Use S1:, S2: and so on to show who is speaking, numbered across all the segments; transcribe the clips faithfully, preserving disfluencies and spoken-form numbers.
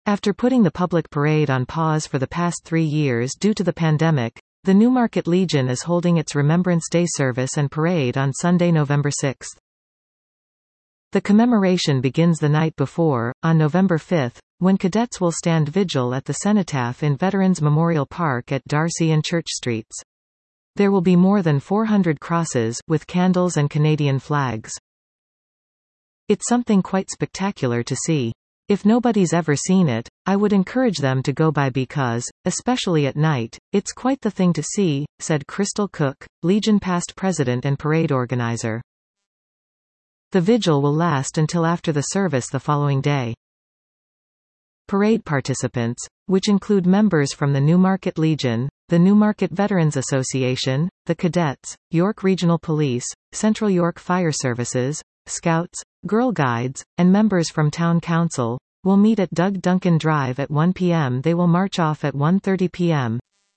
S1: After putting the public parade on pause for the past three years due to the pandemic, the Newmarket Legion is holding its Remembrance Day service and parade on Sunday, November sixth. The commemoration begins the night before, on November fifth, when cadets will stand vigil at the cenotaph in Veterans Memorial Park at Darcy and Church Streets. There will be more than four hundred crosses, with candles and Canadian flags. It's something quite spectacular to see. If nobody's ever seen it, I would encourage them to go by because, especially at night, it's quite the thing to see, said Crystal Cook, Legion past president and parade organizer. The vigil will last until after the service the following day. Parade participants, which include members from the Newmarket Legion, the Newmarket Veterans Association, the Cadets, York Regional Police, Central York Fire Services, Scouts, Girl Guides, and members from Town Council, will meet at Doug Duncan Drive at one p m They will march off at one thirty p m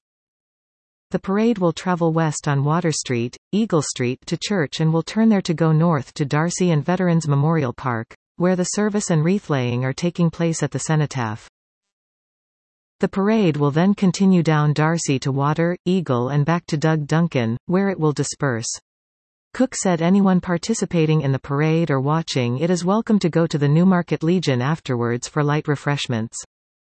S1: The parade will travel west on Water Street, Eagle Street to Church and will turn there to go north to Darcy and Veterans Memorial Park, where the service and wreath-laying are taking place at the cenotaph. The parade will then continue down Darcy to Water, Eagle and back to Doug Duncan, where it will disperse. Cook said anyone participating in the parade or watching it is welcome to go to the Newmarket Legion afterwards for light refreshments.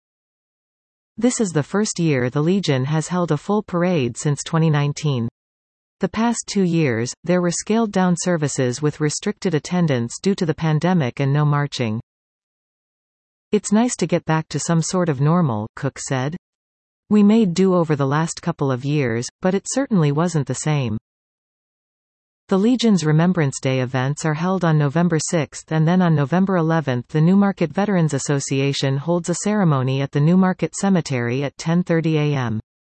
S1: This is the first year the Legion has held a full parade since twenty nineteen. The past two years, there were scaled-down services with restricted attendance due to the pandemic and no marching. It's nice to get back to some sort of normal, Cook said. We made do over the last couple of years, but it certainly wasn't the same. The Legion's Remembrance Day events are held on November sixth and then on November eleventh the Newmarket Veterans Association holds a ceremony at the Newmarket Cemetery at ten thirty a m